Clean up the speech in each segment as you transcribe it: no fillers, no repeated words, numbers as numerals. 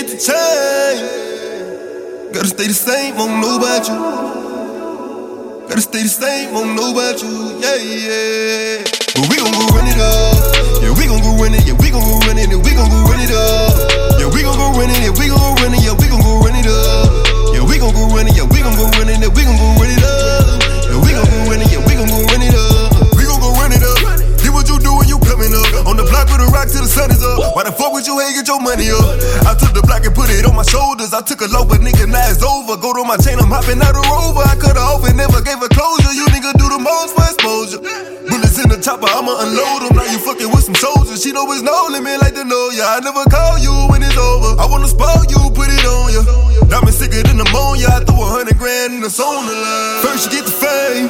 get the change. Gotta stay the same, won't know about you. Gotta stay the same, won't know about you, yeah, yeah. But we gon' go run it up. Yeah, we gon' go run it, yeah, we gon' go run it, and we gon' go run it up. Yeah, we gon' go run it, yeah, we gon' go run it, yeah, we gon' go run it up. Yeah, we gon' go run it, yeah, we gon' go run it, and we gon' go run it up. Yeah, we gon' go run it, yeah, we gon' go run it up. We gon' go run it up. Do what you do when you coming up. On the block with a rock till the sun is up. Why the fuck would you hate, get your money up? I took the block and put it on my shoulders. I took a low, but nigga, now it's over. Go to my chain, I'm hopping out a Rover. I cut her off and never gave her closure. You nigga do the most for exposure. Bullets in the chopper, I'ma unload them. Now you fucking with some soldiers. She know it's no limit like to know ya. I never call you when it's over. I wanna spoil you, put it on ya. Diamond sicker than ammonia. I throw 100 grand in the zone line. First you get the fame,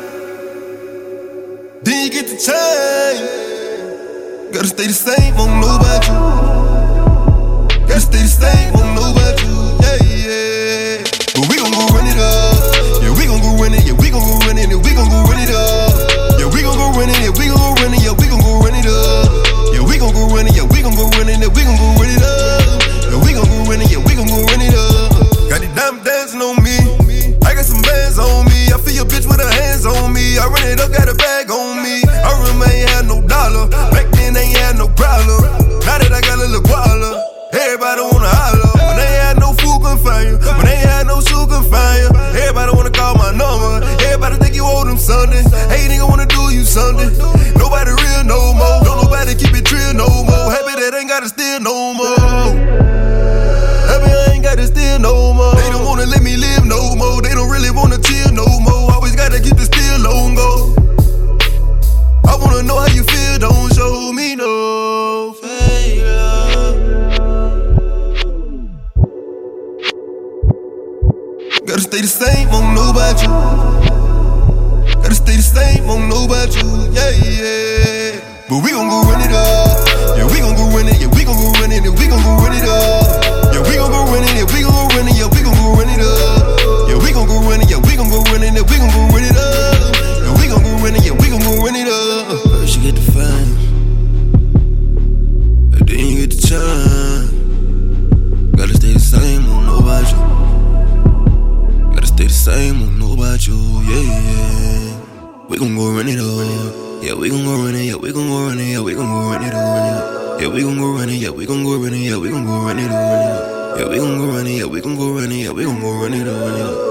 then you get the change. Gotta stay the same, won't know about you. Gotta stay the same, won't know about you, yeah, yeah. But we gon' go run it up. Yeah, we gon' go run it, yeah, we gon' go run it, and we gon' go run it up. Yeah, we gon' go run it, yeah, we gon' go run it, yeah, we gon' go run it up. Yeah, we gon' go run it, yeah, we gon' go run it, and we gon' go run it up. Yeah, we gon' go run it, yeah, we gon' go run it up. Got these diamonds dancing on me. I got some bands on me. I feel your bitch with her hands on me. I run it up, got a bag on me. I remember I ain't had no dollar. Back then they ain't had no problem. Now that I got a little guala, everybody wanna holler. When they ain't had no food, couldn't find you. When they ain't had no shoe, couldn't find you. Everybody wanna call my number. Everybody think you owe them something. Hey, nigga wanna do you something. Nobody real no more. Don't nobody keep it real no more. Happy that ain't gotta steal no more. Happy I ain't gotta steal no more. They don't wanna let me live no more. They don't really wanna chill no more. Always gotta keep the steel on go. I wanna know how you feel, don't show me no failure. Gotta stay the same, won't know about you. Gotta stay the same, won't know about you, yeah, yeah. But we gon' go run it up. Yeah, we gon' go run it, yeah, we gon' go run it, and we gon' go run it up. Yeah, we gon' go run it, yeah, we gon' go run it, yeah, we gon' go run it up. Yeah, we gon' go run it, yeah, we gon' go run it, and we gon' go run it up. Yeah, we gon' go run it, yeah, we gon' go run it up. First you get the fame, and then you get the chance. Gotta stay the same, won't know about you. Gotta stay the same, won't know about you, yeah, yeah. We gon' go run it up. Yeah, we gon' go run it, yeah, we gon' go run it, yeah, we gon' go run it up. Yeah, we gon' go run it, yeah, we gon' go run it, yeah, we gon' go run it up. Yeah, we gon' go run it, yeah, we gon' go run it, yeah, we gon' go run it up.